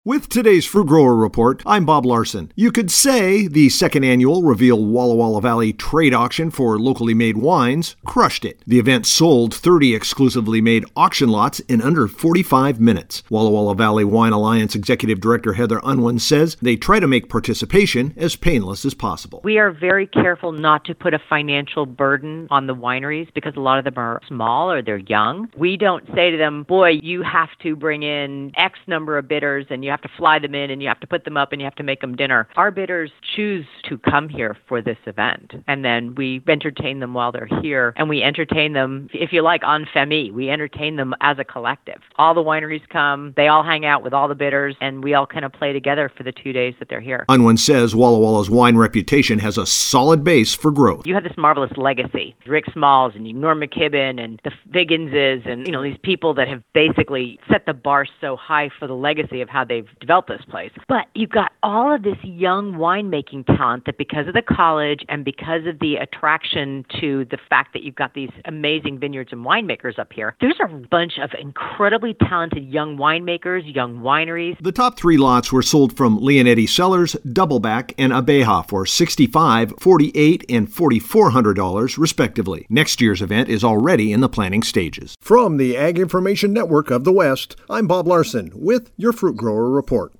With today's Fruit Grower Report, I'm Bob Larson. You could say the second annual Reveal Walla Walla Valley trade auction for locally made wines crushed it. The event sold 30 exclusively made auction lots in under 45 minutes. Walla Walla Valley Wine Alliance Executive Director Heather Unwin says they try to make participation as painless as possible. We are very careful not to put a financial burden on the wineries because a lot of them are small or they're young. We don't say to them, boy, you have to bring in X number of bidders and you have to fly them in and you have to put them up and you have to make them dinner. Our bidders choose to come here for this event, and then we entertain them while they're here, and we entertain them, if you like, en famille. We entertain them as a collective. All the wineries come, they all hang out with all the bidders, and we all kind of play together for the 2 days that they're here. Unwin says Walla Walla's wine reputation has a solid base for growth. You have this marvelous legacy. Rick Smalls and Norm McKibben and the Figginses and, these people that have basically set the bar so high for the legacy of how they've developed this place. But you've got all of this young winemaking talent that because of the college and because of the attraction to the fact that you've got these amazing vineyards and winemakers up here, there's a bunch of incredibly talented young winemakers, young wineries. The top 3 lots were sold from Leonetti Cellars, Doubleback, and Abeja for $6,500, $4,800, and $4,400 respectively. Next year's event is already in the planning stages. From the Ag Information Network of the West, I'm Bob Larson with your Fruit Grower Report.